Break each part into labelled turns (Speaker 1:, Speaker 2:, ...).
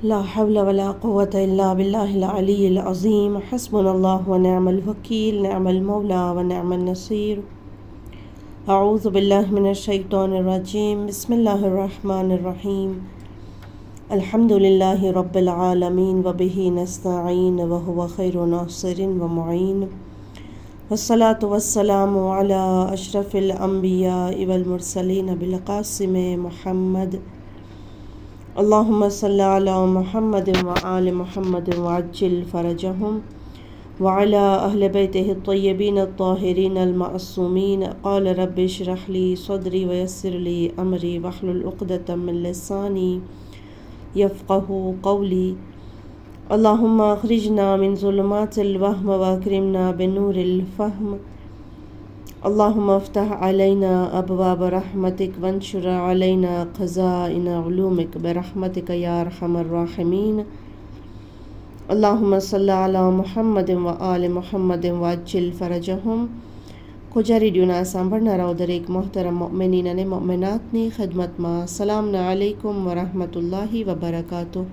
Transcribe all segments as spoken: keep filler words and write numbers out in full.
Speaker 1: لا حول ولا قوة إلا بالله العلي العظيم حسبنا الله ونعم الوكيل نعم المولى ونعم النصير أعوذ بالله من الشيطان الرجيم بسم الله الرحمن الرحيم الحمد لله رب العالمين وبه نستعين وهو خير ناصر ومعين والصلاة والسلام على أشرف الأنبياء والمرسلين بالقاسم محمد اللهم صل على محمد وآل محمد وعجل فرجهم وعلى أهل بيته الطيبين الطاهرين المعصومين قال رب اشرح لي صدري ويسر لي أمري واحلل عقدة من لساني يفقه قولي اللهم أخرجنا من ظلمات الوهم وأكرمنا بنور الفهم اللهم افتح علينا أبواب رحمتك وانشر علينا خزائن علومك برحمتك يا أرحم الراحمين اللهم صل على محمد وآل محمد وعجل فرجهم કુજા રેડિયોના સાંભળનારાઓ દરેક મોહતરમ મોમિનીન અને મોમિનાતની ખિદમતમાં સલામના અલૈકુમ વરહમતુલ્લાહી વબરકાતુહ.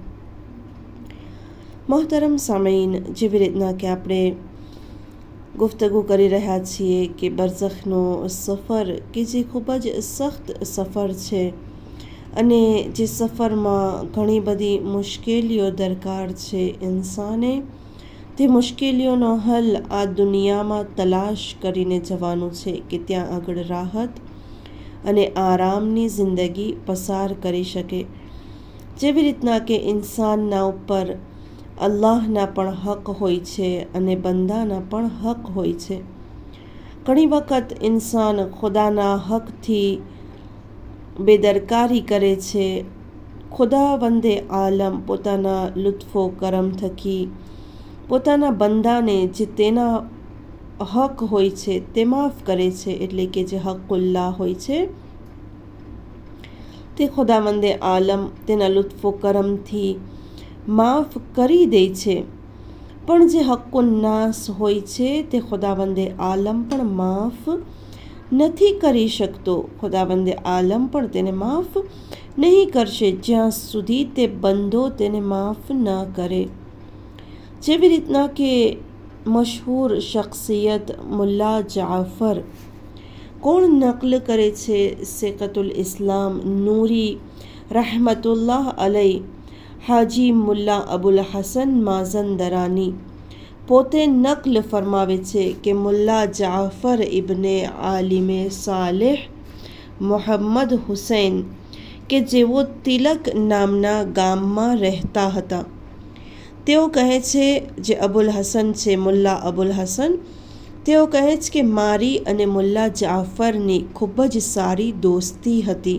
Speaker 1: મોહતરમ સામીન, જેવી રીતના કે આપણે ગુફ્તગુ કરી રહ્યા છીએ કે બરઝખનો સફર કે જે ખૂબ જ સખ્ત સફર છે અને જે સફરમાં ઘણી બધી મુશ્કેલીઓ દરકાર છે, ઇન્સાને તે મુશ્કેલીઓનો હલ આ દુનિયામાં તલાશ કરીને જવાનું છે કે ત્યાં આગળ રાહત અને આરામની જિંદગી પસાર કરી શકે. જેવી રીતના કે ઇન્સાનના ઉપર અલ્લાહના પણ હક હોય છે અને બંદાના પણ હક હોય છે. ઘણી વખત ઇન્સાન ખુદાના હકથી બેદરકારી કરે છે. ખુદાવંદે આલમ પોતાના લુત્ફો કરમ થકી પોતાના બંદાને જે તેના હક હોય છે તે માફ કરે છે, એટલે કે જે હક્કુલ્લાહ હોય છે તે ખુદાવંદે આલમ તેના લુત્ફો કરમથી માફ કરી દે છે. પણ જે હક્કુન્નાસ હોય છે તે ખુદાવંદે આલમ પણ માફ નથી કરી શકતો. ખુદાવંદે આલમ પણ તેને માફ નહીં કરશે જ્યાં સુધી તે બંદો તેને માફ ન કરે. જેવી રીતના કે મશહૂર શખ્સિયત મુલ્લા જાફર, કોણ નકલ કરે છે? સેકતુલ ઇસ્લામ નૂરી રહમતુલ્લાહ અલૈ હાજી મુલ્લા અબુલ હસન માઝંદરાની પોતે નકલ ફરમાવે છે કે મુલ્લા જાફર ઇબ્ને આલિમે સાલેહ મોહમ્મદ હુસૈન કે જેઓ તિલક નામના ગામમાં રહેતા હતા, તેઓ કહે છે, જે અબુલ હસન છે, મુલ્લા અબુલ હસન, તેઓ કહે છે કે મારી અને મુલ્લા જાફરની ખૂબ જ સારી દોસ્તી હતી.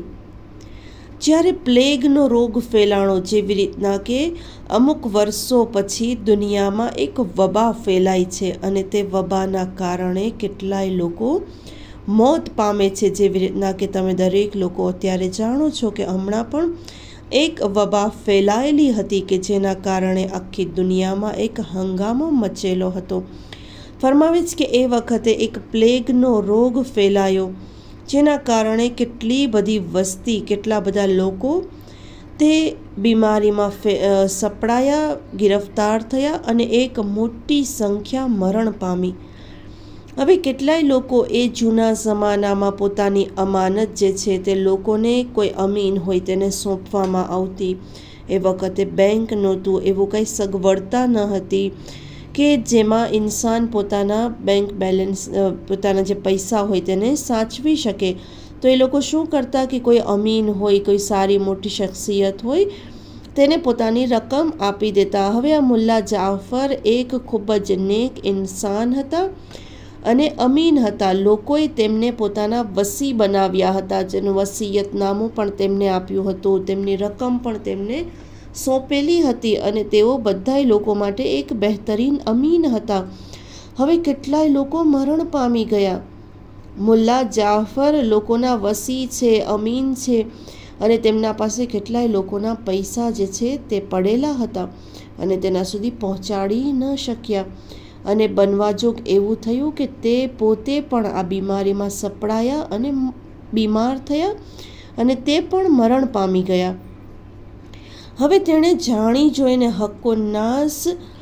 Speaker 1: જ્યારે પ્લેગનો રોગ ફેલાણો, જેવી રીતના કે અમુક વર્ષો પછી દુનિયામાં એક વબા ફેલાય છે અને તે વબાના કારણે કેટલાય લોકો મોત પામે છે. જેવી રીતના કે તમે દરેક લોકો અત્યારે જાણો છો કે હમણાં પણ એક વબા ફેલાયેલી હતી કે જેના કારણે આખી દુનિયામાં એક હંગામો મચેલો હતો. ફરમાવે છે કે એ વખતે એક પ્લેગનો રોગ ફેલાયો, જેના કારણે કેટલી બધી વસ્તી, કેટલા બધા લોકો તે બીમારીમાં સપડાયા, ગિરફ્તાર થયા અને એક મોટી સંખ્યા મરણ પામી. હવે કેટલાય લોકો એ જૂના જમાનામાં પોતાની અમાનત જે છે તે લોકોને કોઈ અમીન હોય તેને સોંપવામાં આવતી. એ વખતે બેંક નહોતું, એવું કંઈ સગવડતા ન હતી કે જેમાં ઇન્સાન પોતાના બેંક બેલેન્સ, પોતાના જે પૈસા હોય તેને સાચવી શકે. તો એ લોકો શું કરતા કે કોઈ અમીન હોય, કોઈ સારી મોટી શખ્સિયત હોય, તેને પોતાની રકમ આપી દેતા. હવે આ મુલ્લા જાફર એક ખૂબ જ નેક ઇન્સાન હતા અને અમીન હતા. લોકોએ તેમને પોતાના વસી બનાવ્યા હતા, જેનું વસીયતનામું પણ તેમને આપ્યું હતું, તેમની રકમ પણ તેમને સોંપેલી હતી અને તેઓ બધાય લોકો માટે એક બહેતરીન અમીન હતા. હવે કેટલાય લોકો મરણ પામી ગયા. મુલ્લા જાફર લોકોના વસી છે, અમીન છે અને તેમના પાસે કેટલાય લોકોના પૈસા જે છે તે પડેલા હતા અને તેના સુધી પહોંચાડી ન શક્યા. અને બનવાજોગ એવું થયું કે તે પોતે પણ આ બીમારીમાં સપડાયા અને બીમાર થયા અને તે પણ મરણ પામી ગયા. હવે તેણે જાણી જોઈને હક્કો નાશ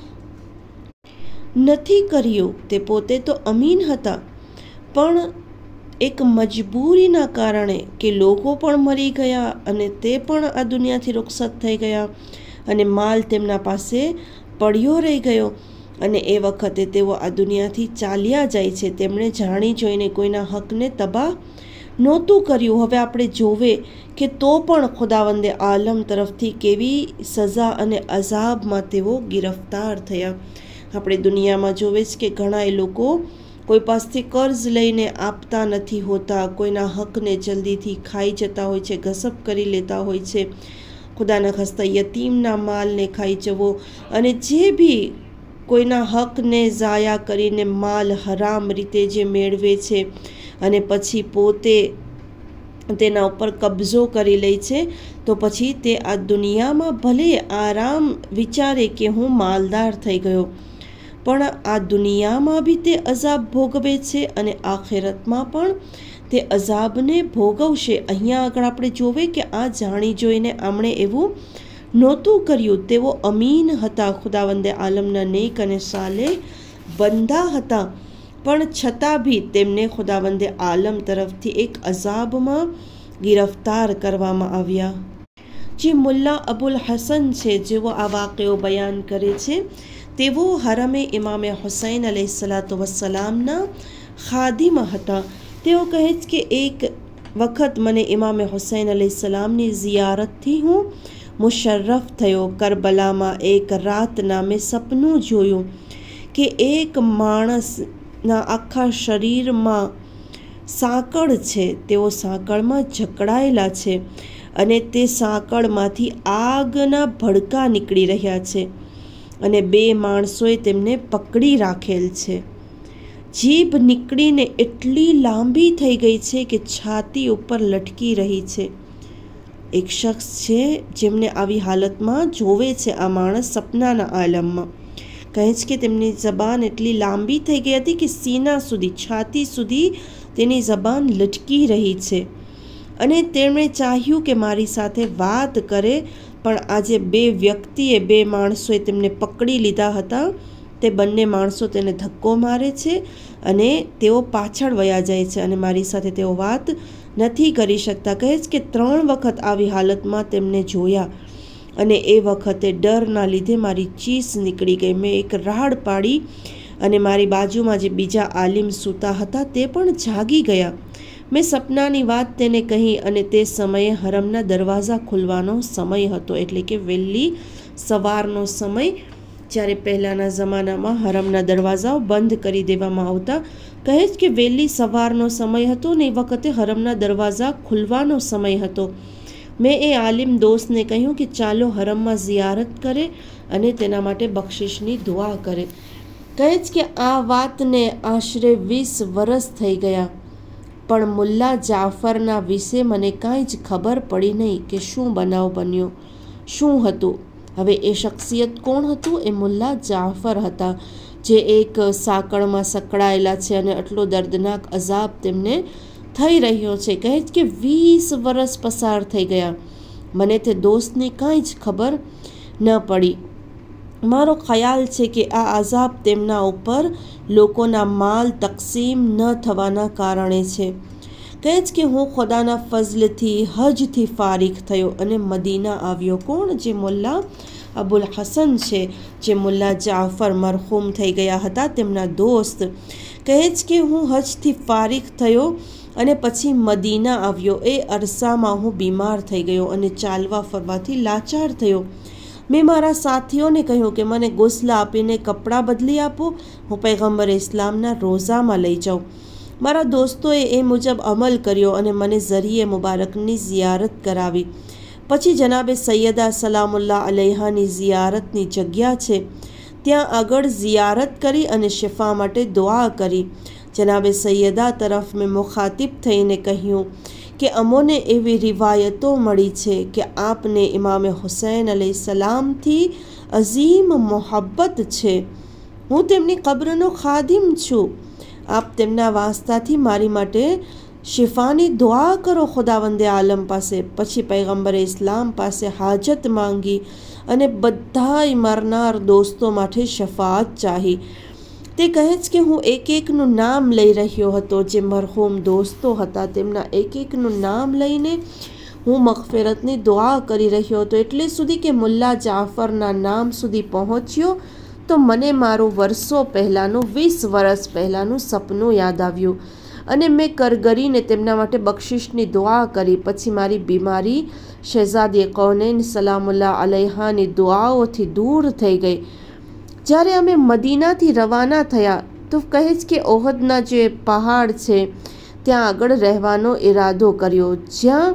Speaker 1: નથી કર્યો. તે પોતે તો અમીન હતા, પણ એક મજબૂરીના કારણે કે લોકો પણ મરી ગયા અને તે પણ આ દુનિયાથી રૂખસત થઈ ગયા અને માલ તેમના પાસે પડ્યો રહી ગયો અને એ વખતે તેઓ આ દુનિયાથી ચાલ્યા જાય છે. તેમણે જાણી જોઈને કોઈના હકને તબાહ નહોતું કર્યું. હવે આપણે જોવે કે તો પણ ખુદાવંદે આલમ તરફથી કેવી સજા અને અઝાબમાં તેઓ ગિરફ્તાર થયા. આપણે દુનિયામાં જોવે છે કે ઘણા એ લોકો કોઈ પાસેથી કર્જ લઈને આપતા નથી હોતા, કોઈના હકને જલ્દીથી ખાઈ જતા હોય છે, ગસબ કરી લેતા હોય છે, ખુદાના ખાસ્તા યતીમના માલને ખાઈ જવો અને જે બી કોઈના હકને ઝાયા કરીને માલ હરામ રીતે જે મેળવે છે અને પછી પોતે તેના ઉપર કબજો કરી લે છે, તો પછી તે આ દુનિયામાં ભલે આરામ વિચારે કે હું માલદાર થઈ ગયો, પણ આ દુનિયામાં બી તે અઝાબ ભોગવે છે અને આખિરતમાં પણ તે અઝાબને ભોગવશે. અહીંયા આગળ આપણે જોવે કે આ જાણી જોઈને આમણે એવું નહોતું કર્યું. તેઓ અમીન હતા, ખુદાવંદે આલમના નેક અને સાલેહ બંદા હતા, પણ છતાં બી તેમને ખુદાવંદે આલમ તરફથી એક અઝાબમાં ગિરફ્તાર કરવામાં આવ્યા. જે મુલ્લા અબુલ હસન છે, જેઓ આ વાક્યો બયાન કરે છે, તેઓ હરમે ઇમામે હુસૈન અલૈહિસ્સલાતુ વસ્સલામના ખાદિમ હતા. તેઓ કહે છે કે એક વખત મને ઇમામે હુસૈન અલૈહિસ્સલામની ઝિયારતથી હું મુશર્રફ થયો. કરબલામાં એક રાતના મેં સપનું જોયું કે એક માણસના આખા શરીરમાં સાંકળ છે, તેઓ સાંકળમાં જકડાયેલા છે અને તે સાંકળમાંથી આગના ભડકા નીકળી રહ્યા છે અને બે માણસોએ તેમને પકડી રાખેલ છે. જીભ નીકળીને એટલી લાંબી થઈ ગઈ છે કે છાતી ઉપર લટકી રહી છે. એક શખ્સ છે જેમને આવી હાલતમાં જોવે છે આ માણસ સપનાના આલમમાં. કહે છે કે તેમની જબાન એટલી લાંબી થઈ ગઈ હતી કે સીના સુધી, છાતી સુધી તેની જબાન લટકી રહી છે અને તેમણે ચાહ્યું કે મારી સાથે વાત કરે, પણ આજે બે વ્યક્તિએ, બે માણસોએ તેમને પકડી લીધા હતા. તે બંને માણસો તેને ધક્કો મારે છે અને તેઓ પાછળ વયા જાય છે અને મારી સાથે તેઓ વાત નથી કરી શકતા. કહે છે કે ત્રણ વખત આવી હાલતમાં તેમને જોયા અને એ વખતે ડરના લીધે મારી ચીસ નીકળી ગઈ. મેં એક રાડ પાડી અને મારી બાજુમાં જે બીજા આલિમ સૂતા હતા તે પણ જાગી ગયા. મેં સપનાની વાત તેને કહી અને તે સમયે હરમના દરવાજા ખુલવાનો સમય હતો, એટલે કે વહેલી સવારનો સમય, જ્યારે પહેલાંના જમાનામાં હરમના દરવાજાઓ બંધ કરી દેવામાં આવતા. કહે છે કે વહેલી સવારનો સમય હતો ને એ વખતે હરમના દરવાજા ખુલવાનો સમય હતો. મેં એ આલિમ દોસ્તને કહ્યું કે ચાલો હરમમાં ઝિયારત કરે અને તેના માટે બક્ષિશની દુઆ કરે. કહે છે કે આ વાતને આશરે વીસ વર્ષ થઈ ગયા, પણ મુલ્લા જાફરના વિશે મને કાંઈ જ ખબર પડી નહીં કે શું બનાવ બન્યો, શું હતું. હવે એ શખ્સિયત કોણ હતું? એ મુલ્લા જાફર હતા, જે એક સાંકળમાં સકડાયેલા છે અને આટલો દર્દનાક અઝાબ તેમને થઈ રહ્યો છે. કહે છે કે વીસ વર્ષ પસાર થઈ ગયા, મને તે દોસ્તની કાંઈ જ ખબર ન પડી. મારો ખ્યાલ છે કે આ અઝાબ તેમના ઉપર લોકોના માલ તકસીમ ન થવાના કારણે છે. કહે છે કે હું ખુદાના ફઝલથી હજથી ફારિગ થયો અને મદીના આવ્યો. કોણ? જે મુલ્લા અબુલ હસન છે, જે મુલ્લા જાફર મરહૂમ થઈ ગયા હતા, તેમના દોસ્ત. કહે છે કે હું હજથી ફારિગ થયો અને પછી મદીના આવ્યો. એ અરસામાં હું બીમાર થઈ ગયો અને ચાલવા ફરવાથી લાચાર થયો. મેં મારા સાથીઓને કહ્યું કે મને ગુસ્લા આપીને કપડાં બદલી આપો, હું પૈગંબર ઇસ્લામના રોઝામાં લઈ જાઉં. મારા દોસ્તોએ એ મુજબ અમલ કર્યો અને મને ઝરીએ મુબારકની ઝિયારત કરાવી. પછી જનાબે સૈયદા સલામુલ્લાહ અલૈહાની ઝિયારતની જગ્યા છે, ત્યાં આગળ ઝિયારત કરી અને શિફા માટે દુઆ કરી. જનાબે સૈયદા તરફ મેં મુખાતિબ થઈને કહ્યું કે અમોને એવી રિવાયતો મળી છે કે આપને ઇમામે હુસૈન અલૈહિસ્સલામથી અઝીમ મોહબ્બત છે. હું તેમની કબ્રનો ખાદિમ છું. આપ તેમના વાસ્તાથી મારી માટે શિફાની દુઆ કરો ખુદાવંદે આલમ પાસે. પછી પૈગંબરે ઇસ્લામ પાસે હાજત માંગી અને બધાય મરનાર દોસ્તો માટે શફાત ચાહી. તે કહે છે કે હું એક એકનું નામ લઈ રહ્યો હતો, જે મરહૂમ દોસ્તો હતા તેમના એક એકનું નામ લઈને હું મગફિરતની દુઆ કરી રહ્યો હતો, એટલે સુધી કે મુલ્લા જાફરના નામ સુધી પહોંચ્યો તો મને મારું વર્ષો પહેલાંનું વીસ વર્ષ પહેલાંનું સપનું યાદ આવ્યું અને મેં કરગરીને તેમના માટે બક્ષિશની દુઆ કરી. પછી મારી બીમારી શહેઝાદી કૌનૈન સલામુલ્લાહ અલૈહાની દુઆઓથી દૂર થઈ ગઈ. જ્યારે અમે મદીનાથી રવાના થયા તો કહે છે કે ઓહદના જે પહાડ છે ત્યાં આગળ રહેવાનો ઈરાદો કર્યો. જ્યાં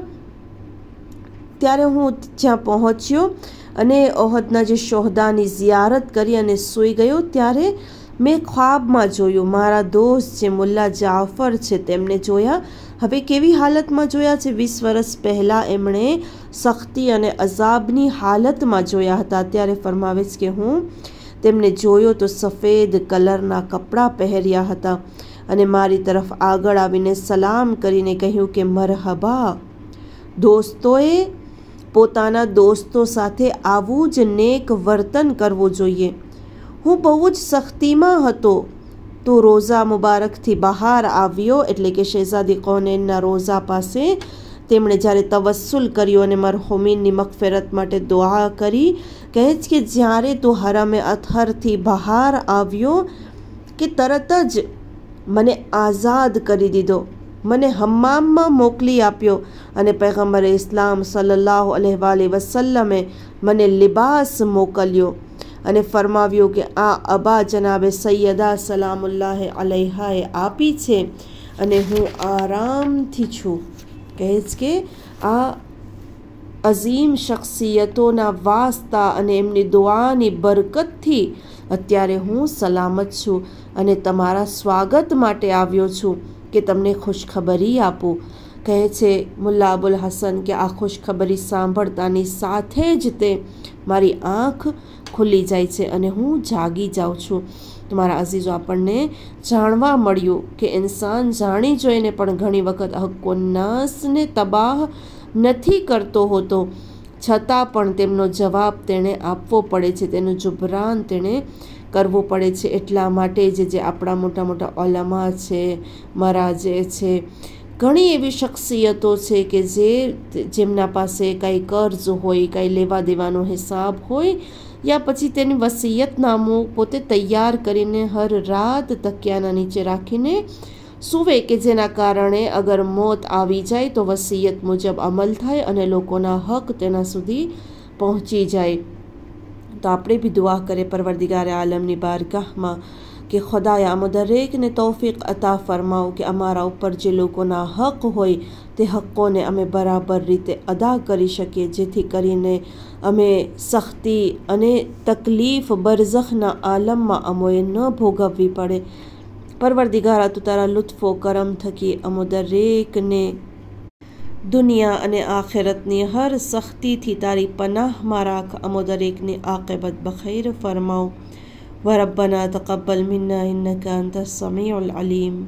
Speaker 1: ત્યારે હું જ્યાં પહોંચ્યો અને ઓહદના જે શોહદાની ઝિયારત કરી અને સૂઈ ગયો, ત્યારે મેં ખ્વાબમાં જોયું મારા દોસ્ત જે મુલ્લા જાફર છે તેમને જોયા. હવે કેવી હાલતમાં જોયા છે? વીસ વર્ષ પહેલાં એમણે સખ્તી અને અઝાબની હાલતમાં જોયા હતા. ત્યારે ફરમાવે છે કે હું તેમને જોયો તો સફેદ કલરના કપડાં પહેર્યા હતા અને મારી તરફ આગળ આવીને સલામ કરીને કહ્યું કે મરહબા. દોસ્તોએ પોતાના દોસ્તો સાથે આવું જ નેક વર્તન કરવું જોઈએ. હું બહુ જ સખ્તીમાં હતો તો રોઝા મુબારકથી બહાર આવ્યો, એટલે કે શહેઝાદી કૌનૈનના રોઝા પાસે તેમણે જ્યારે તવસ્સુલ કર્યો અને મરહુમીનની મગફિરત માટે દુઆ કરી. કહે છે કે જ્યારે તું હરમે અતહરથી બહાર આવ્યો કે તરત જ મને આઝાદ કરી દીધો, મને હમ્મામમાં મોકલી આપ્યો અને પૈગંબરે ઇસ્લામ સલ્લલ્લાહુ અલૈહિ વસલ્લમે મને લિબાસ મોકલ્યો અને ફરમાવ્યું કે આ અબા જનાબે સૈયદા સલામુલ્લાહ અલૈહાએ આપી છે અને હું આરામથી છું. કહે છે કે આ અઝીમ શખ્સિયતોના વાસ્તા અને એમની દુઆની બરકતથી અત્યારે હું સલામત છું અને તમારા સ્વાગત માટે આવ્યો છું કે તમને ખુશખબરી આપું. કહે છે મુલ્લા અબુલ હસન કે આ ખુશખબરી સાંભળતાની સાથે જ તે મારી આંખ ખુલી જાય છે અને હું જાગી જાઉં છું. તમારા અઝીઝો, આપણને જાણવા મળ્યું કે ઇન્સાન જાણી જોઈને પણ ઘણી વખત હક્કોનાસને તબાહ નથી કરતો હોતો, છતાં પણ તેમનો જવાબ તેણે આપવો પડે છે, તેનું જુબરાન તેણે કરવું પડે છે. એટલા માટે જ જે આપણા મોટા મોટા ઓલમા છે, મરાજે છે, ઘણી એવી શખ્સિયતો છે કે જે જેમના પાસે કાંઈ કર્જ હોય, કાંઈ લેવા દેવાનો હિસાબ હોય, યા પછી તેની વસિયતનામું પોતે તૈયાર કરીને હર રાત તકિયાના નીચે રાખીને સૂવે કે જેના કારણે અગર મોત આવી જાય તો વસિયત મુજબ અમલ થાય અને લોકોના હક તેના સુધી પહોંચી જાય. તો આપણે બી દુઆ કરીએ પરવરદિગાર આલમની બારગાહમાં કે ખુદાયા અમ દરેકને તૌફીક અતા ફરમાવો કે અમારા ઉપર જે લોકોના હક હોય તે હક્કોને અમે બરાબર રીતે અદા કરી શકીએ, જેથી કરીને અમે સખ્તી અને તકલીફ બરઝખના આલમમાં અમોએ ન ભોગવવી પડે. પરવરદિગારા તું તારા લુત્ફો કરમ થકી અમો દરેકને દુનિયા અને આખિરતની હર સખ્તીથી તારી પનાહમાં રાખ. અમો દરેકની આકિબત બખૈર ફરમાવ. व रब्बना तक़ब्बल मिन्ना इन्नका अंतस समीउल अलीम.